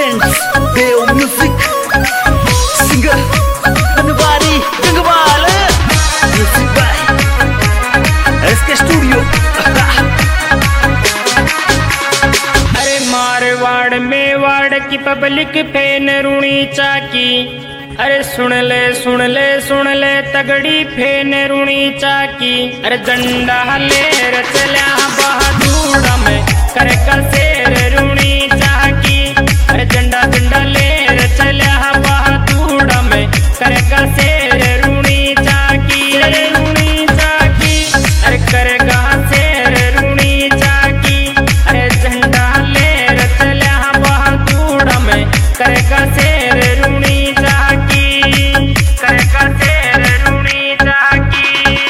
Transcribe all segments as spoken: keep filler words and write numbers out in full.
presents Deo Music. Singer Anwari Gangwal. Music by S K Studio. अरे मारवाड़ मेवाड़ की public फेन रूणी चाकी। अरे सुन ले सुन ले सुन ले तगड़ी फेन रूणी चाकी। अरे झंडा लेर चल्या बहादुर में कर कसेर रूणी चाकी। अरे झंडा झंडा लेर चल्या बहादुर में कर कसेर रूणी चाकी। रूणी चाकी अरे कर कसेर रूणी चाकी। अरे झंडा लेर चल्या बहादुर में कर कसेर रूणी चाकी। कर कसेर रूणी चाकी।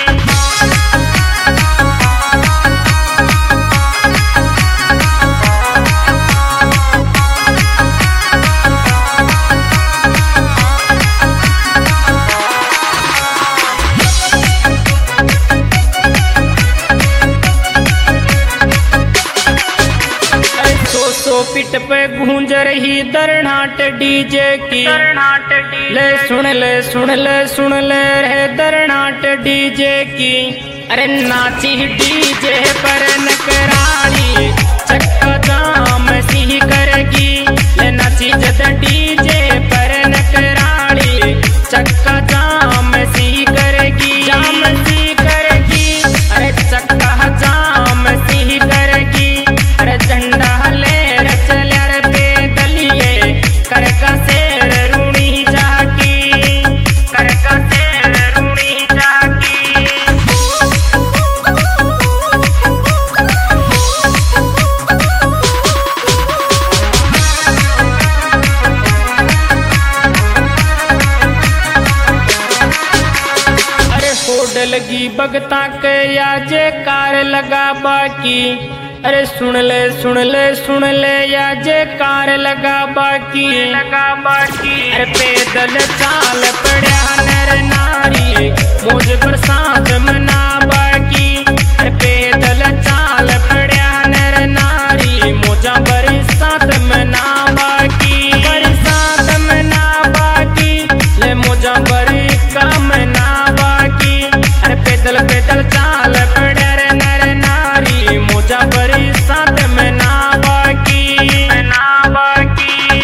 सो पिट पे गूंज रही दरनाट डीजे की। दरनाट ले सुन ले सुन ले सुन ले रे दरनाट डीजे की। अरे नाची डीजे पर नकराली चक्का जाम सी करेगी। ले नाची जद डीजे पर नकराली चक्का जाम सी करेगी। जाम सी करेगी अरे चक्का जाम सी करेगी। अरे झंडा कर कसेर रूणी चाकी। कर कसेर रूणी चाकी। अरे होड लगी बगता के याजे कार लगा बाकी। अरे सुन ले सुन ले सुन ले या जे कार लगा बाकी। लगा बाकी अरे पैदल चाल पड़ा नर नारी मौज बरसात मना बाकी। अरे पैदल चाल पड़ा नर नारी मौजा बरसात मना बाकी। बरसात मना बाकी ले मौजा बरी का मना बाकी। अरे पैदल पैदल चाल पड़ा नर नारी मौजा बरी साथ में ना बाकी ना बाकी।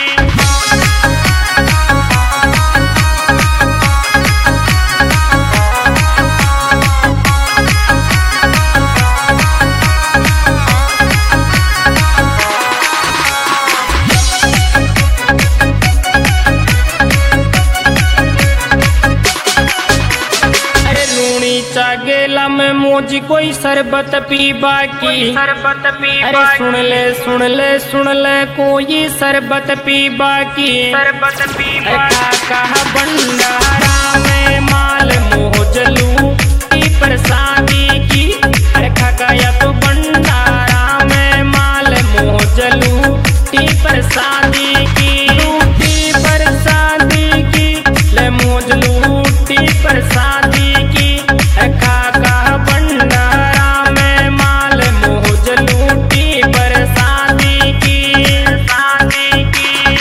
चागेला में मौजी कोई शरबत पी बाकी। शरबत पी अरे सुन ले सुन ले सुन ले कोई शरबत पी बाकी। शरबत पी काका भंडारा में माल मोहजलू की प्रसादी की। अरे काका या तो भंडारा में माल मोहजलू की प्रसादी की। लूटी प्रसादी की ले मोजलू टी प्रसादी की। काका भंडारा में माल मोहज लूटी बरसाती की। शादी की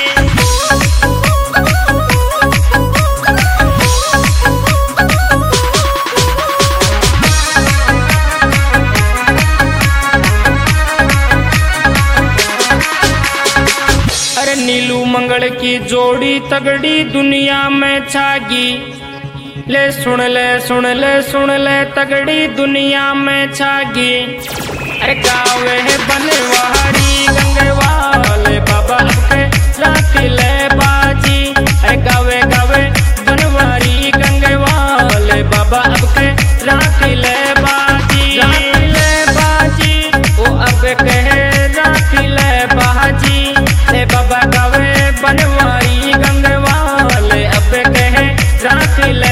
अरे नीलू मंगल की जोड़ी तगड़ी दुनिया में छागी। ले सुन ले सुन ले सुन ले तगड़ी दुनिया में छागी। अरे गावे बनवारी गंगवाल बाबा के राख ले बाजी। अरे गावे गावे बनवारी गंगवाल बाबा के राख ले बाजी। राख ले बाजी वो अब कहे राख ले बाजी। ले बाबा गावे बनवारी गंगवाल अब कहे राख ले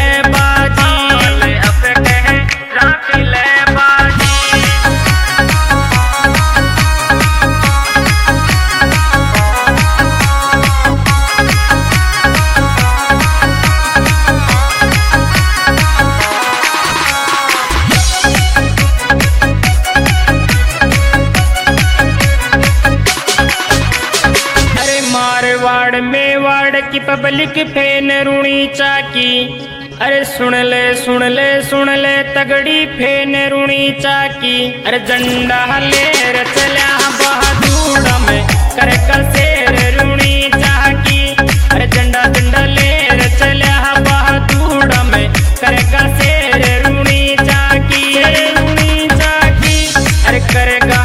की पब्लिक फेन रूणी चाकी। अरे सुन ले सुन ले सुन ले तगड़ी फेन रूणी चाकी। अरे झंडा लेर चल्या बहादुर में कर कसेर रूणी चाकी। अरे झंडा झंडा लेर चल्या बहादुर में कर कसेर रूणी चाकी। रूणी चाकी अरे करेगा